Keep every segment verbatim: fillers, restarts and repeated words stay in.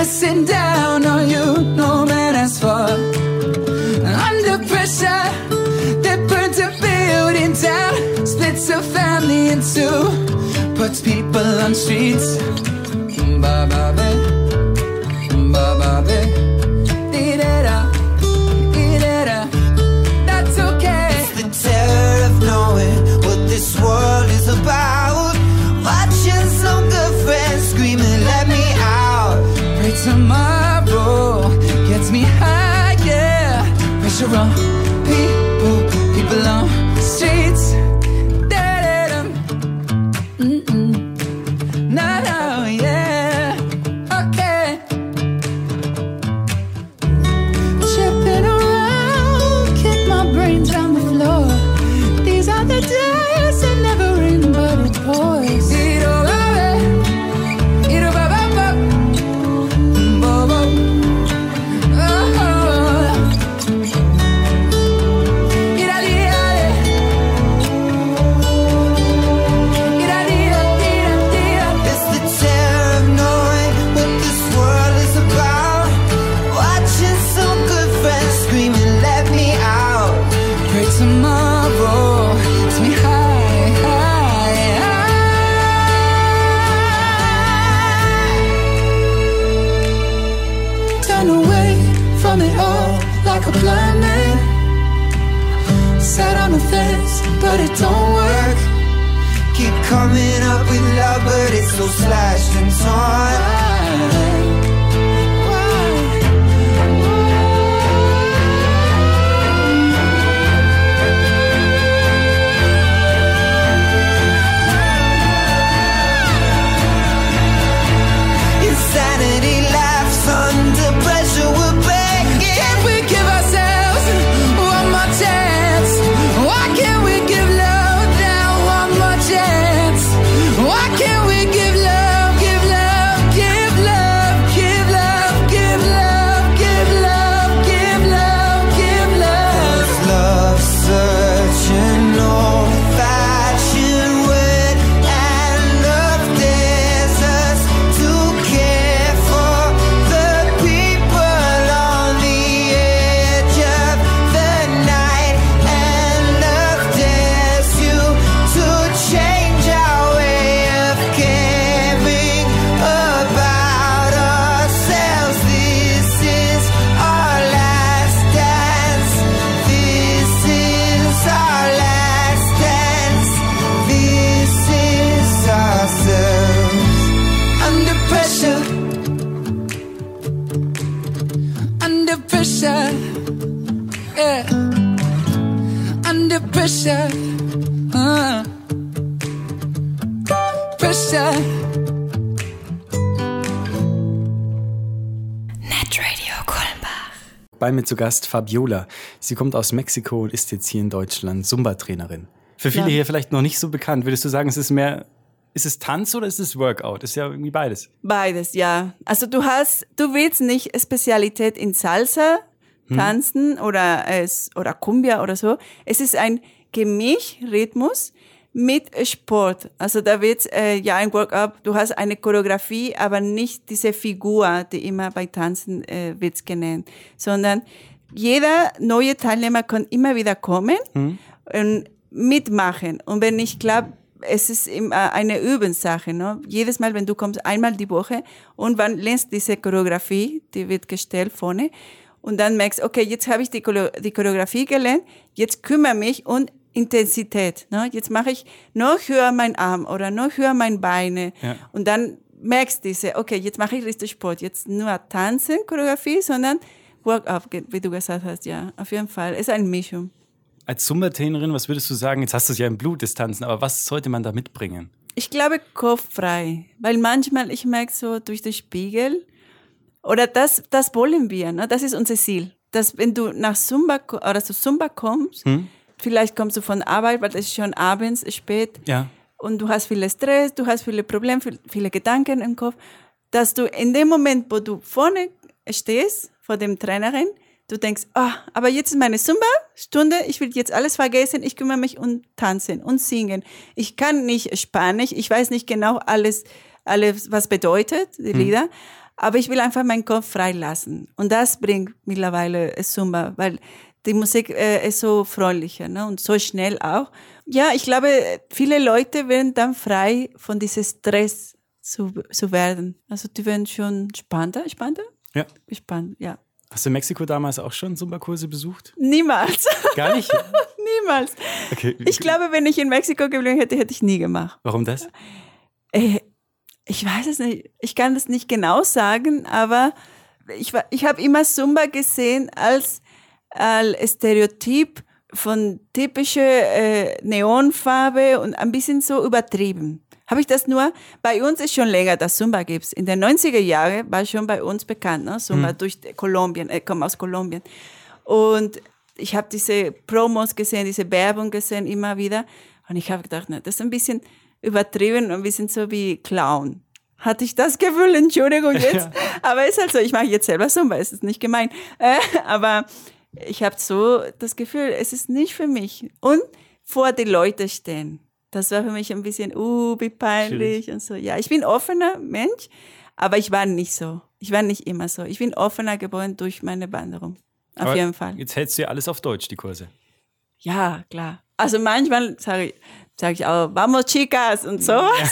pressing down on you, no man has fought. Under pressure, they burnt a building down, splits a family in two, puts people on streets. Ba ba ba, ba ba ba, dee da da, dee da da. That's okay. It's the terror of knowing what this world is about. Watching some good friends screaming, let me out. Pray tomorrow gets me higher. Pressure on people, people on streets. Da-da-dum. Mm-mm. No, no, yeah. Okay. Tripping around, kick my brains on the floor. These are the days that never end, but it pours. But it don't work. Keep coming up with love, but it's so slashed and torn. Insanity laughs under pressure. We're begging. Can we give ourselves one more chance? Why can't we give love now one more chance? Why can't we give love, give love, give love, give love, give love, give love, give love, give love? Cause love searching old fashioned word, and love dares us to care for the people on the edge of the night, and love dares you to change our way of caring about ourselves. This is our last dance. This is our last dance. This is ourselves. Under pressure, under pressure, yeah, under pressure, uh. pressure. Netradio Kulmbach. Bei mir zu Gast Fabiola. Sie kommt aus Mexiko und ist jetzt hier in Deutschland Zumba-Trainerin. Für viele Ja. hier vielleicht noch nicht so bekannt. Würdest du sagen, es ist mehr, ist es Tanz oder ist es Workout? Ist ja irgendwie beides. Beides, ja. Also du hast, du willst nicht Spezialität in Salsa tanzen oder es oder Cumbia oder so. Es ist ein Gemischrhythmus mit Sport. Also da wird äh, ja ein Workout. Du hast eine Choreografie, aber nicht diese Figur, die immer bei Tanzen äh, wird genannt, sondern jeder neue Teilnehmer kann immer wieder kommen und mitmachen. Und wenn ich glaube, es ist immer eine Übungssache, ne? Jedes Mal, wenn du kommst, einmal die Woche und man lernst diese Choreografie, die wird gestellt vorne und dann merkst, okay, jetzt habe ich die, die Choreografie gelernt, jetzt kümmere mich um Intensität, ne? Jetzt mache ich noch höher meinen Arm oder noch höher meine Beine Ja. und dann merkst du diese, okay, jetzt mache ich richtig Sport, jetzt nur Tanzen, Choreografie, sondern Workout, wie du gesagt hast, ja, auf jeden Fall, es ist eine Mischung. Als Zumba-Trainerin, was würdest du sagen? Jetzt hast du es ja im Blut, das Tanzen, aber was sollte man da mitbringen? Ich glaube, kopffrei, weil manchmal, ich merke so durch den Spiegel, oder das, das wollen wir, ne? Das ist unser Ziel, dass wenn du nach Zumba oder zu Zumba kommst, hm? Vielleicht kommst du von Arbeit, weil es ist schon abends, spät, ja. Und du hast viel Stress, du hast viele Probleme, viele Gedanken im Kopf, dass du in dem Moment, wo du vorne stehst, vor dem Trainerin, du denkst, ah, oh, aber jetzt ist meine Zumba-Stunde, ich will jetzt alles vergessen, ich kümmere mich um Tanzen und Singen. Ich kann nicht Spanisch, ich weiß nicht genau alles, alles was bedeutet, die Lieder, hm. aber ich will einfach meinen Kopf freilassen. Und das bringt mittlerweile Zumba, weil die Musik äh, ist so freundlicher, ne? Und so schnell auch. Ja, ich glaube, viele Leute werden dann frei von diesem Stress zu, zu werden. Also die werden schon spannender, spannender? Ja. Spannend, ja. Hast du in Mexiko damals auch schon Zumba-Kurse besucht? Niemals. Gar nicht? Niemals. Okay. Ich glaube, wenn ich in Mexiko geblieben hätte, hätte ich nie gemacht. Warum das? Äh, ich weiß es nicht. Ich kann das nicht genau sagen, aber ich, ich habe immer Zumba gesehen als, als Stereotyp von typischer äh, Neonfarbe und ein bisschen so übertrieben. Habe ich das nur, bei uns ist schon länger, dass Zumba gibt. In den neunziger Jahren war schon bei uns bekannt, ne? Zumba hm. durch Kolumbien, ich komme aus Kolumbien. Und ich habe diese Promos gesehen, diese Werbung gesehen, immer wieder. Und ich habe gedacht, ne, das ist ein bisschen übertrieben und ein bisschen so wie Clown. Hatte ich das Gefühl, Entschuldigung jetzt. Ja. Aber ist halt so, ich mache jetzt selber Zumba, es ist nicht gemein. Äh, aber ich habe so das Gefühl, es ist nicht für mich. Und vor die Leute stehen. Das war für mich ein bisschen, uh, wie peinlich. Schön. Und so. Ja, ich bin offener Mensch, aber ich war nicht so. Ich war nicht immer so. Ich bin offener geworden durch meine Wanderung. Auf aber jeden Fall. Jetzt hältst du ja alles auf Deutsch, die Kurse. Ja, klar. Also manchmal sage ich, sag ich auch, vamos chicas und sowas.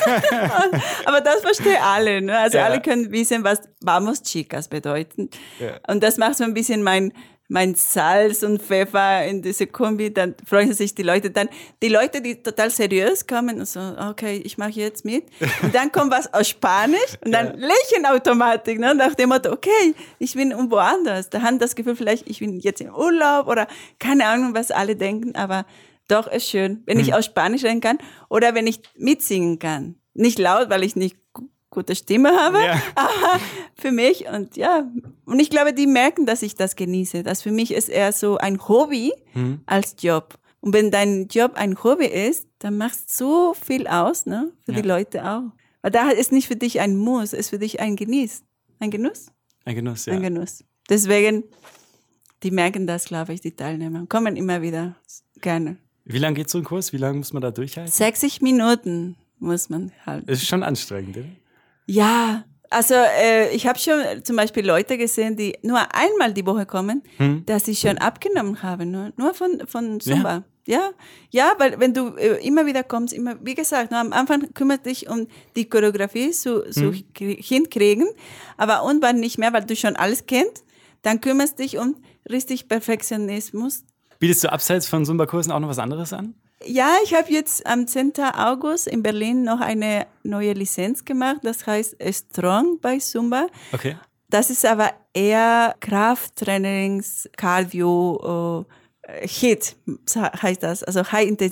Aber das verstehen alle. Ne? Also ja. alle können wissen, was vamos chicas bedeutet. Ja. Und das macht so ein bisschen mein mein Salz und Pfeffer in diese Kombi, dann freuen sich die Leute. Dann die Leute, die total seriös kommen und so, okay, ich mache jetzt mit. Und dann kommt was aus Spanisch und dann ja. lächeln automatisch, ne? Nach dem Motto, okay, ich bin irgendwo anders. Da haben das Gefühl, vielleicht ich bin jetzt im Urlaub oder keine Ahnung, was alle denken, aber doch ist schön, wenn hm. ich aus Spanisch reden kann oder wenn ich mitsingen kann. Nicht laut, weil ich nicht gute Stimme habe, ja. aber für mich und ja, und ich glaube, die merken, dass ich das genieße. Das für mich ist eher so ein Hobby hm. als Job. Und wenn dein Job ein Hobby ist, dann machst du so viel aus, ne, für ja. die Leute auch. Weil da ist nicht für dich ein Muss, ist für dich ein Genieß. Ein Genuss? Ein Genuss, ja. Ein Genuss. Deswegen, die merken das, glaube ich, die Teilnehmer. Kommen immer wieder gerne. Wie lange geht so ein Kurs? Wie lange muss man da durchhalten? sechzig Minuten muss man halten. Das ist schon anstrengend, oder? Ja, also äh, ich habe schon zum Beispiel Leute gesehen, die nur einmal die Woche kommen, hm. dass sie schon abgenommen haben, nur, nur von, von Zumba. Ja. ja, ja, weil wenn du äh, immer wieder kommst, immer, wie gesagt, nur am Anfang kümmert dich um die Choreografie zu, zu hm. hinkriegen, aber irgendwann nicht mehr, weil du schon alles kennst, dann kümmerst dich um richtig Perfektionismus. Bietest du abseits von Zumba-Kursen auch noch was anderes an? Ja, ich habe jetzt am zehnten August in Berlin noch eine neue Lizenz gemacht. Das heißt Strong bei Zumba. Okay. Das ist aber eher Krafttrainings, Cardio, äh, Hit heißt das, also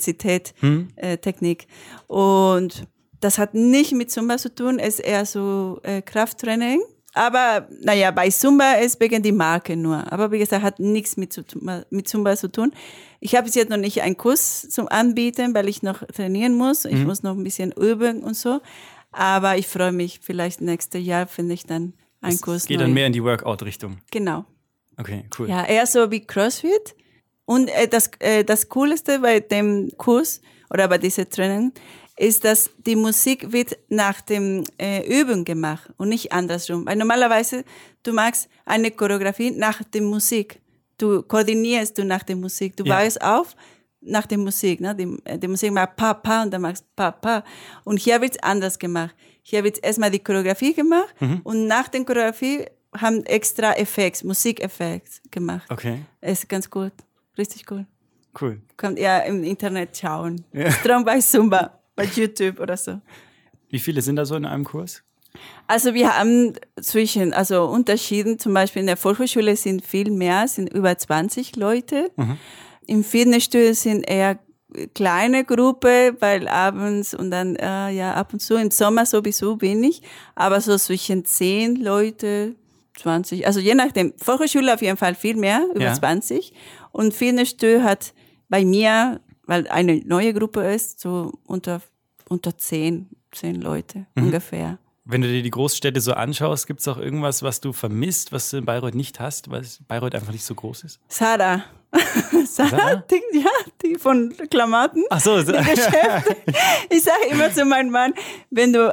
High-Intensität-Technik. Hm. Und das hat nicht mit Zumba zu tun, ist eher so äh, Krafttraining. Aber naja, bei Zumba ist wegen die Marke nur. Aber wie gesagt, hat nichts mit, mit Zumba zu tun. Ich habe jetzt noch nicht einen Kurs zum Anbieten, weil ich noch trainieren muss. Ich mhm. muss noch ein bisschen üben und so. Aber ich freue mich, vielleicht nächstes Jahr finde ich dann einen es Kurs. Es geht neu. Dann mehr in die Workout-Richtung. Genau. Okay, cool. Ja, eher so wie CrossFit. Und äh, das, äh, das Coolste bei dem Kurs oder bei dieser Training ist, dass die Musik wird nach dem äh, Üben gemacht und nicht andersrum. Weil normalerweise, du machst eine Choreografie nach der Musik. Du koordinierst du nach der Musik. Du ja. baust auf nach der Musik. Ne? Die, die Musik macht pa, pa und dann machst pa, pa. Und hier wird es anders gemacht. Hier wird erstmal die Choreografie gemacht mhm. und nach der Choreografie haben extra Effekte, Musikeffekte gemacht. Okay. Ist ganz gut. Richtig cool. Cool. Könnt ihr im Internet schauen. Ja. Strong bei Zumba. Bei YouTube oder so. Wie viele sind da so in einem Kurs? Also wir haben zwischen, also Unterschieden, zum Beispiel in der Volkshochschule sind viel mehr, sind über zwanzig Leute. Mhm. Im Fitnessstudio sind eher kleine Gruppe, weil abends und dann, äh, ja, ab und zu, im Sommer sowieso wenig, aber so zwischen zehn Leute, zwanzig, also je nachdem, Volkshochschule auf jeden Fall viel mehr, über ja. zwanzig. Und Fitnessstudio hat bei mir, weil eine neue Gruppe ist, so unter, unter zehn, zehn Leute mhm. ungefähr. Wenn du dir die Großstädte so anschaust, gibt es auch irgendwas, was du vermisst, was du in Bayreuth nicht hast, weil Bayreuth einfach nicht so groß ist? Zara. Zara? Die, ja, die von Klamotten. Ach so. so. Die Geschäfte. Ich sage immer zu meinem Mann, wenn du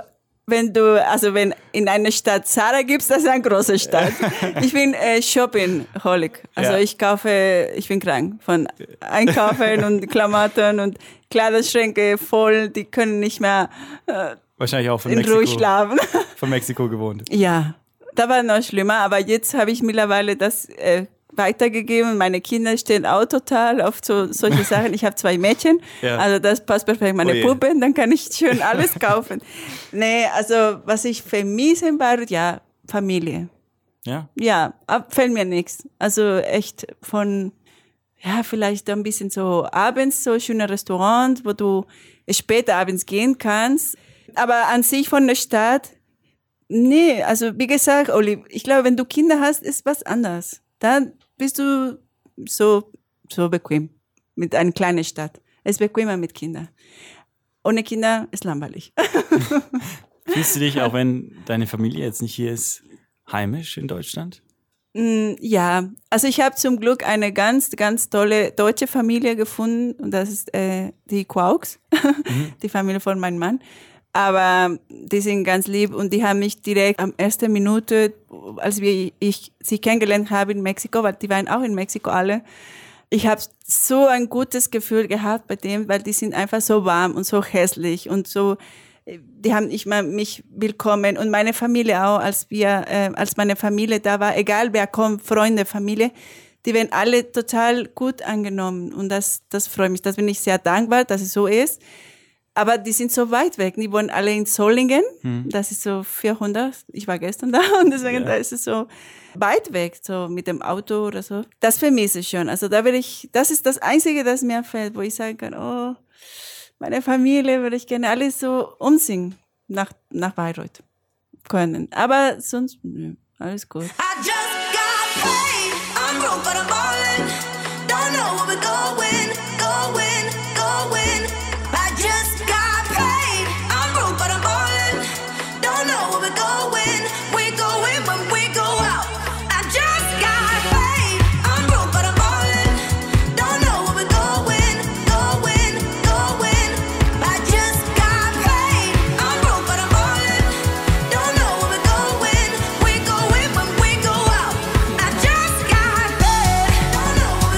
wenn du, also wenn in einer Stadt Zara gibst, das ist eine große Stadt. Ich bin äh, Shopping-Holic. Also Ja. ich kaufe, ich bin krank von Einkaufen und Klamotten und Kleiderschränke voll, die können nicht mehr äh, Wahrscheinlich auch von in Ruhe Mexiko, schlafen. von Mexiko gewohnt. Ja, da war noch schlimmer, aber jetzt habe ich mittlerweile das äh, weitergegeben. Meine Kinder stehen auch total auf so, solche Sachen. Ich habe zwei Mädchen, Ja. also das passt perfekt. Meine Oh je. Puppen, dann kann ich schön alles kaufen. Nee, also was ich vermisse in Beirut, ja, Familie. Ja? Ja, ab- fällt mir nichts. Also echt von, ja, vielleicht ein bisschen so abends, so schöne Restaurant, wo du später abends gehen kannst. Aber an sich von der Stadt, nee, also wie gesagt, Oli, ich glaube, wenn du Kinder hast, ist was anderes. Dann bist du so, so bequem mit einer kleinen Stadt. Es ist bequemer mit Kindern. Ohne Kinder ist langweilig. Fühlst du dich, auch wenn deine Familie jetzt nicht hier ist, heimisch in Deutschland? Mm, Ja, also ich habe zum Glück eine ganz, ganz tolle deutsche Familie gefunden und das ist äh, die Quauks, die Familie von meinem Mann. Aber die sind ganz lieb und die haben mich direkt am ersten Minute, als wir, ich sie kennengelernt habe in Mexiko, weil die waren auch in Mexiko alle, ich habe so ein gutes Gefühl gehabt bei dem, weil die sind einfach so warm und so hässlich und so, die haben nicht mal mich willkommen und meine Familie auch, als wir, äh, als meine Familie da war, egal wer kommt, Freunde, Familie, die werden alle total gut angenommen und das, das freut mich, das bin ich sehr dankbar, dass es so ist. Aber die sind so weit weg. Die wohnen alle in Solingen. Hm. Das ist so vierhundert. Ich war gestern da und deswegen ja. Da ist es so weit weg, so mit dem Auto oder so. Das vermisse ich schon. Also da will ich, das ist das Einzige, das mir fällt, wo ich sagen kann, oh, meine Familie würde ich gerne alles so umziehen nach, nach Bayreuth können. Aber sonst, nö, alles gut. I just got paid. I'm broke, but I'm ballin'. Don't know where we're going, going, going. I just got paid. I'm broke, but I'm ballin'. Don't know where we're going. We're going when we go out. I just got paid. I'm broke, but I'm ballin'. Don't know where we're going, going, going. I just got paid. I'm broke, but I'm ballin'. Don't know where we're going. We're going when we go out. I just got paid. Don't know where we're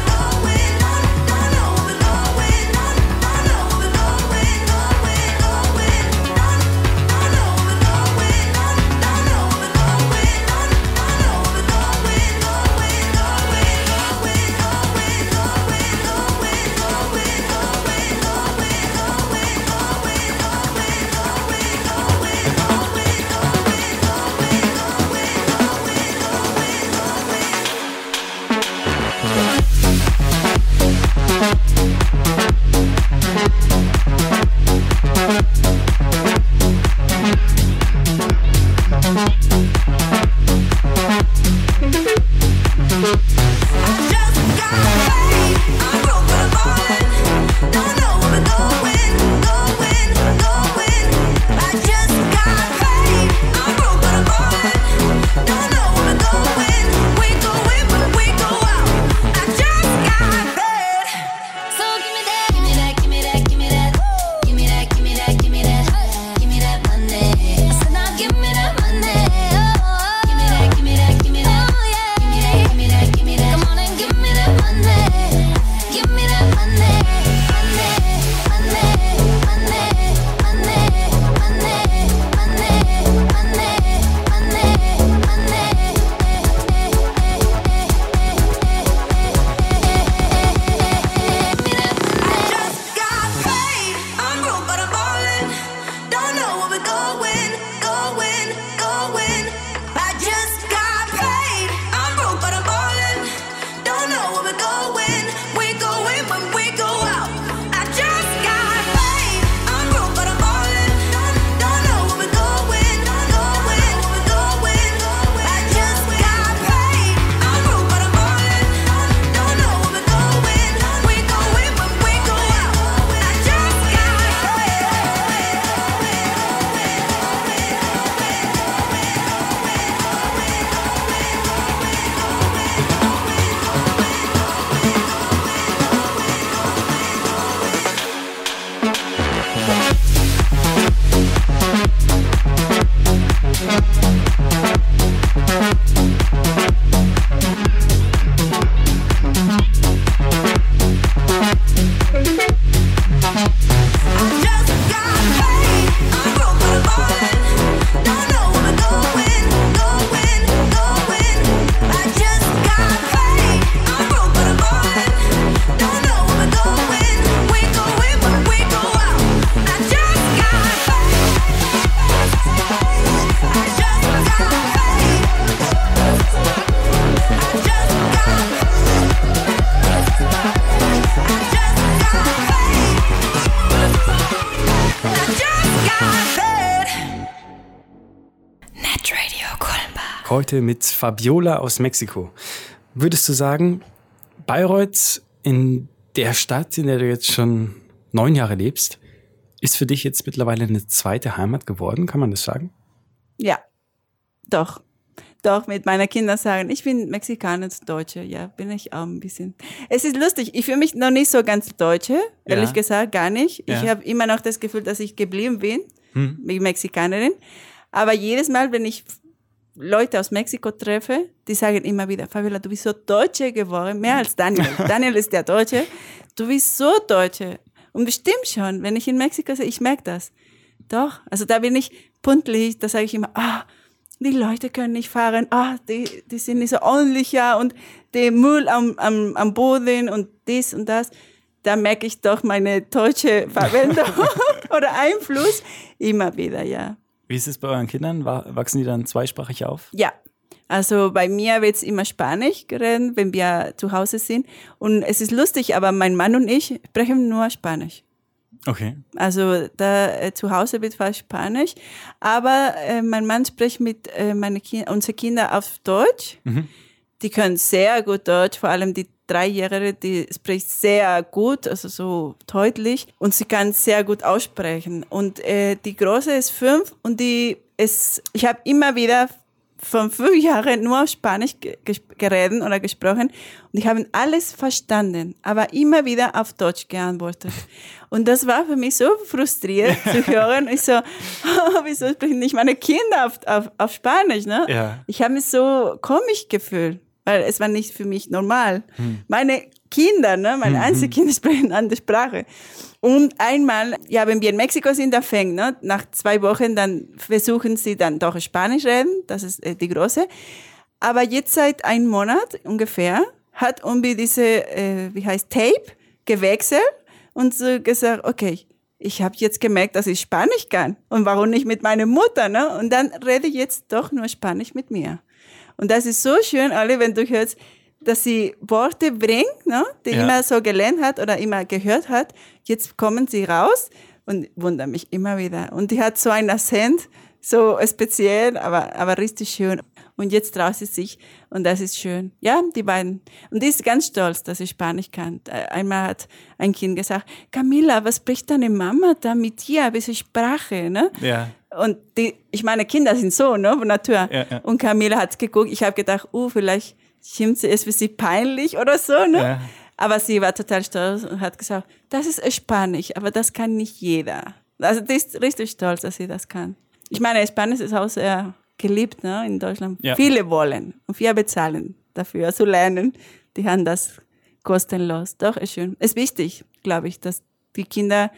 Radio Kulmbach. Heute mit Fabiola aus Mexiko. Würdest du sagen, Bayreuth, in der Stadt, in der du jetzt schon neun Jahre lebst, ist für dich jetzt mittlerweile eine zweite Heimat geworden? Kann man das sagen? Ja, doch. Doch, mit meinen Kindern sagen, ich bin Mexikaner, Deutsche, ja, bin ich auch ein bisschen. Es ist lustig, ich fühle mich noch nicht so ganz Deutsche, ehrlich Ja. gesagt, gar nicht. Ich Ja. habe immer noch das Gefühl, dass ich geblieben bin, Hm. wie Mexikanerin. Aber jedes Mal, wenn ich Leute aus Mexiko treffe, die sagen immer wieder, Fabiola, du bist so Deutsche geworden, mehr als Daniel. Daniel ist der Deutsche. Du bist so Deutsche. Und bestimmt schon, wenn ich in Mexiko sehe, ich merke das. Doch, also da bin ich pünktlich, da sage ich immer, ah, die Leute können nicht fahren, ah, die, die sind nicht so ordentlich, ja, und der Müll am, am, am Boden und dies und das. Da merke ich doch meine deutsche Verwendung oder Einfluss immer wieder, ja. Wie ist es bei euren Kindern? Wa- Wachsen die dann zweisprachig auf? Ja, also bei mir wird es immer Spanisch geredet, wenn wir zu Hause sind. Und es ist lustig, aber mein Mann und ich sprechen nur Spanisch. Okay. Also da äh, zu Hause wird fast Spanisch, aber äh, mein Mann spricht mit äh, meine Ki- unsere Kinder auf Deutsch. Mhm. Die können sehr gut Deutsch, vor allem die Dreijährige, die spricht sehr gut, also so deutlich, und sie kann sehr gut aussprechen. Und äh, die Große ist fünf und die ist, ich habe immer wieder von fünf Jahren nur auf Spanisch ge- ges- geredet oder gesprochen und ich habe alles verstanden, aber immer wieder auf Deutsch geantwortet. Und das war für mich so frustrierend zu hören. Ich so, oh, wieso sprechen nicht meine Kinder auf, auf, auf Spanisch? Ne? Ja. Ich habe mich so komisch gefühlt, weil es war nicht für mich normal. Meine Kinder, ne, meine Einzelkinder sprechen eine andere Sprache. Und einmal, ja, wenn wir in Mexiko sind, da fängt, ne, nach zwei Wochen, dann versuchen sie dann doch Spanisch reden, das ist äh, die Große. Aber jetzt seit einem Monat ungefähr hat Umbi diese, äh, wie heißt, Tape gewechselt und so gesagt, okay, ich habe jetzt gemerkt, dass ich Spanisch kann. Und warum nicht mit meiner Mutter, ne? Und dann rede ich jetzt doch nur Spanisch mit mir. Und das ist so schön, alle, wenn du hörst, dass sie Worte bringt, ne, die Ja. immer so gelernt hat oder immer gehört hat. Jetzt kommen sie raus und wundern mich immer wieder. Und die hat so einen Akzent, so speziell, aber, aber richtig schön. Und jetzt traut sie sich und das ist schön. Ja, die beiden. Und die ist ganz stolz, dass sie Spanisch kann. Einmal hat ein Kind gesagt, Camila, was spricht deine Mama da mit dir? Ein bisschen Sprache, ne? Ja. Und die, ich meine, Kinder sind so, ne, von Natur. Ja, ja. Und Camila hat geguckt, ich habe gedacht, uh, vielleicht schimpft sie, ist für sie peinlich oder so, ne? Ja. Aber sie war total stolz und hat gesagt, das ist Spanisch, aber das kann nicht jeder. Also die ist richtig stolz, dass sie das kann. Ich meine, Spanisch ist auch sehr geliebt, ne, in Deutschland. Ja. Viele wollen und wir bezahlen dafür zu lernen. Die haben das kostenlos. Doch, ist schön. Ist wichtig, glaube ich, dass die Kinder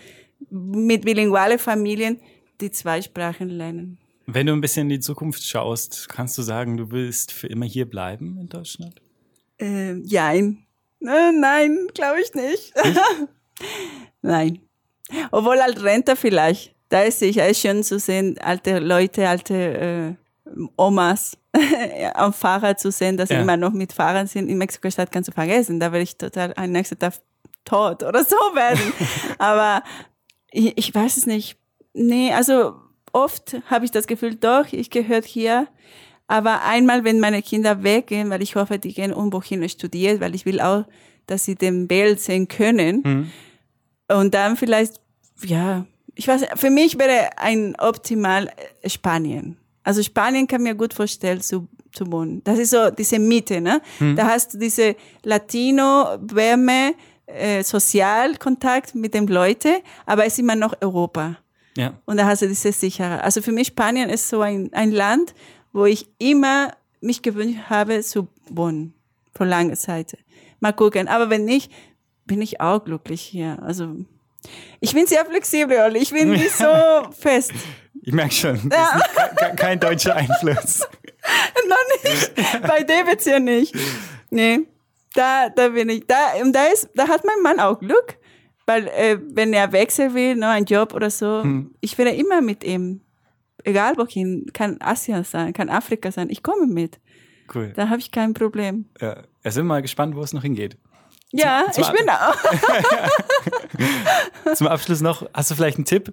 mit bilingualen Familien die zwei Sprachen lernen. Wenn du ein bisschen in die Zukunft schaust, kannst du sagen, du willst für immer hier bleiben in Deutschland? Äh, jein. Äh, nein, glaube ich nicht. Nein. Obwohl als Rentner vielleicht. Da ist sicher schön zu sehen, alte Leute, alte äh, Omas am Fahrrad zu sehen, dass sie Ja. immer noch mit Fahrern sind. In Mexiko-Stadt kannst du vergessen. Da werde ich total ein nächster Tag tot oder so werden. Aber ich, ich weiß es nicht. Nee, also oft habe ich das Gefühl, doch, ich gehöre hier. Aber einmal, wenn meine Kinder weggehen, weil ich hoffe, die gehen irgendwo hin und studieren, weil ich will auch, dass sie den Welt sehen können. Mhm. Und dann vielleicht, ja, ich weiß, für mich wäre ein optimal äh, Spanien. Also Spanien kann mir gut vorstellen zu, zu wohnen. Das ist so diese Mitte, ne? Da hast du diese Latino-Wärme, äh, Sozialkontakt mit den Leuten, aber es ist immer noch Europa. Ja. Und da hast du diese Sicherheit. Also für mich Spanien ist so ein, ein Land, wo ich immer mich gewünscht habe zu wohnen. Vor langer Zeit. Mal gucken. Aber wenn nicht, bin ich auch glücklich hier. Also ich bin sehr flexibel, Olli. Ich bin nicht so fest. Ich merke schon, das Ja. ist nicht, kein, kein deutscher Einfluss. Noch nicht. Bei dem jetzt hier nicht. Nee. Da, da bin ich. Da, und da ist, da hat mein Mann auch Glück. Weil, äh, wenn er wechseln will, ne, einen Job oder so, Hm. ich werde immer mit ihm. Egal wohin. Kann Asien sein, kann Afrika sein. Ich komme mit. Cool. Da habe ich kein Problem. Ja. Wir sind mal gespannt, wo es noch hingeht. Ja, zum ich bin da. Zum Abschluss noch, hast du vielleicht einen Tipp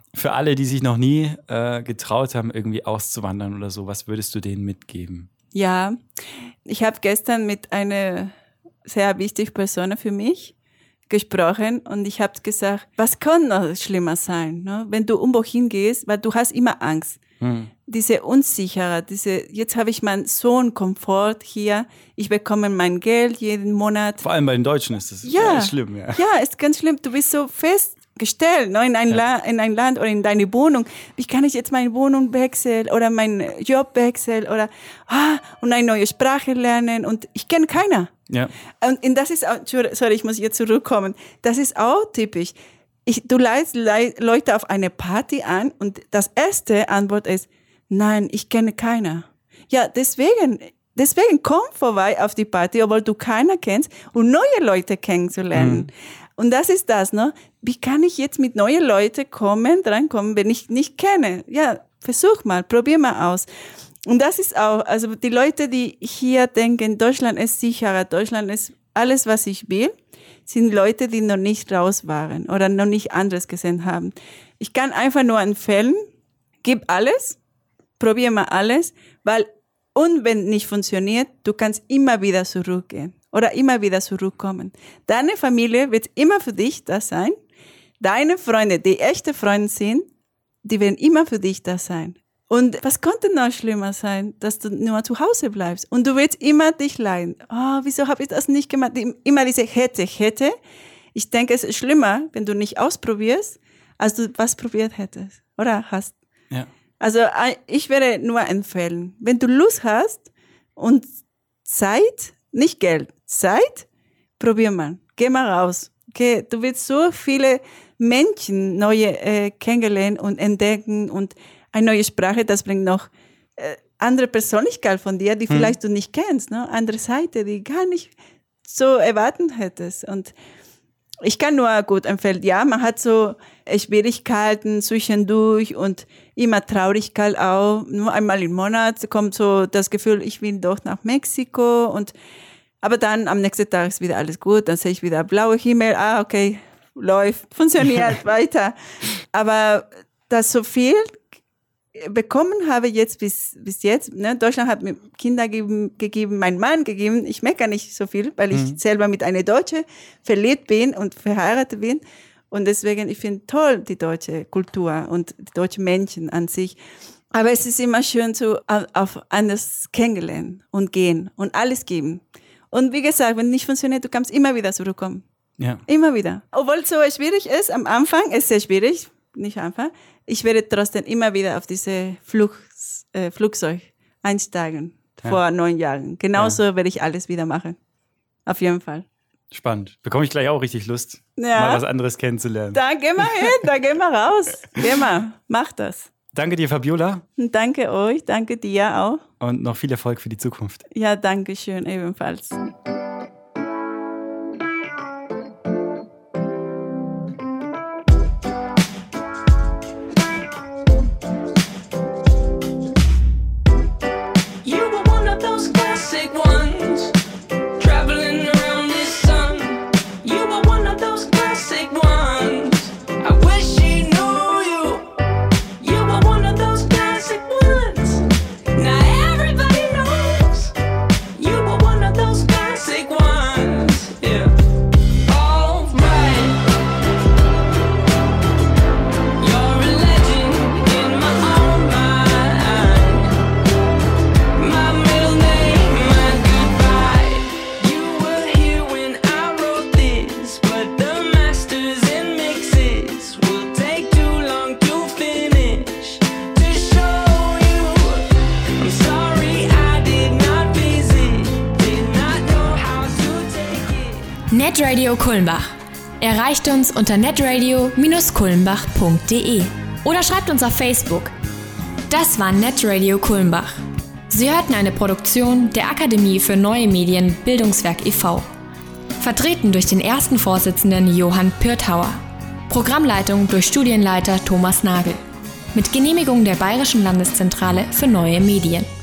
Für alle, die sich noch nie äh, getraut haben, irgendwie auszuwandern oder so, was würdest du denen mitgeben? Ja, ich habe gestern mit einer sehr wichtigen Person für mich gesprochen und ich habe gesagt, was kann noch schlimmer sein, ne? Wenn du irgendwo hingehst, weil du hast immer Angst. Hm. Diese Unsicherheit, diese, jetzt habe ich meinen Sohn Komfort hier, ich bekomme mein Geld jeden Monat. Vor allem bei den Deutschen ist das ja, ja, schlimm. Ja, ja, ist ganz schlimm. Du bist so festgestellt, ne, in, ein ja. La- in ein Land oder in deine Wohnung. Wie kann ich jetzt meine Wohnung wechseln oder meinen Job wechseln oder ah, und eine neue Sprache lernen und ich kenne keiner. Ja. Und, und das ist auch, sorry, ich muss jetzt zurückkommen, das ist auch typisch. Ich, du leitest Leute auf eine Party an und das erste Antwort ist, nein, ich kenne keiner. Ja, deswegen, deswegen komm vorbei auf die Party, obwohl du keiner kennst, um neue Leute kennenzulernen. Mhm. Und das ist das, ne? Wie kann ich jetzt mit neuen Leuten kommen, drankommen, wenn ich nicht kenne? Ja, versuch mal, probier mal aus. Und das ist auch, also die Leute, die hier denken, Deutschland ist sicherer, Deutschland ist alles, was ich will, sind Leute, die noch nicht raus waren oder noch nicht anderes gesehen haben. Ich kann einfach nur empfehlen, gib alles, probier mal alles, weil, und wenn nicht funktioniert, du kannst immer wieder zurückgehen oder immer wieder zurückkommen. Deine Familie wird immer für dich da sein. Deine Freunde, die echte Freunde sind, die werden immer für dich da sein. Und was konnte noch schlimmer sein, dass du nur zu Hause bleibst und du willst immer dich leiden. Oh, wieso habe ich das nicht gemacht? Immer diese hätte, hätte. Ich denke, es ist schlimmer, wenn du nicht ausprobierst, als du was probiert hättest oder hast. Ja. Also ich würde nur empfehlen, wenn du Lust hast und Zeit, nicht Geld, Zeit, probier mal. Geh mal raus. Okay? Du willst so viele Menschen neue äh, kennenlernen und entdecken und eine neue Sprache, das bringt noch äh, andere Persönlichkeit von dir, die hm. vielleicht du nicht kennst, ne? Andere Seite, die gar nicht so erwarten hättest. Und ich kann nur gut empfehlen, ja, man hat so Schwierigkeiten zwischendurch und immer Traurigkeit auch. Nur einmal im Monat kommt so das Gefühl, ich will doch nach Mexiko. Und aber dann am nächsten Tag ist wieder alles gut, dann sehe ich wieder blaue Himmel, ah, okay, läuft, funktioniert, weiter. Aber das so viel bekommen habe jetzt bis bis jetzt, ne? Deutschland hat mir Kinder gegeben, gegeben, mein Mann gegeben. Ich meckere nicht so viel, weil ich mhm. selber mit einer Deutschen verliebt bin und verheiratet bin. Und deswegen, ich finde toll die deutsche Kultur und die deutschen Menschen an sich. Aber es ist immer schön zu auf anders kennenlernen und gehen und alles geben. Und wie gesagt, wenn nicht funktioniert, du kannst immer wieder zurückkommen. Ja. Immer wieder. Obwohl es so schwierig ist, am Anfang ist es sehr schwierig, nicht einfach. Ich werde trotzdem immer wieder auf diese Flug, äh, Flugzeug einsteigen, ja. vor neun Jahren. Genauso ja. werde ich alles wieder machen. Auf jeden Fall. Spannend. Bekomme ich gleich auch richtig Lust, ja. mal was anderes kennenzulernen. Da geh mal hin, da geh mal raus. Geh mal, mach das. Danke dir, Fabiola. Danke euch, danke dir auch. Und noch viel Erfolg für die Zukunft. Ja, danke schön, ebenfalls. Netradio Kulmbach. Erreicht uns unter netradio Bindestrich kulmbach Punkt de oder schreibt uns auf Facebook. Das war Netradio Kulmbach. Sie hörten eine Produktion der Akademie für Neue Medien Bildungswerk e V Vertreten durch den ersten Vorsitzenden Johann Pirthauer. Programmleitung durch Studienleiter Thomas Nagel. Mit Genehmigung der Bayerischen Landeszentrale für Neue Medien.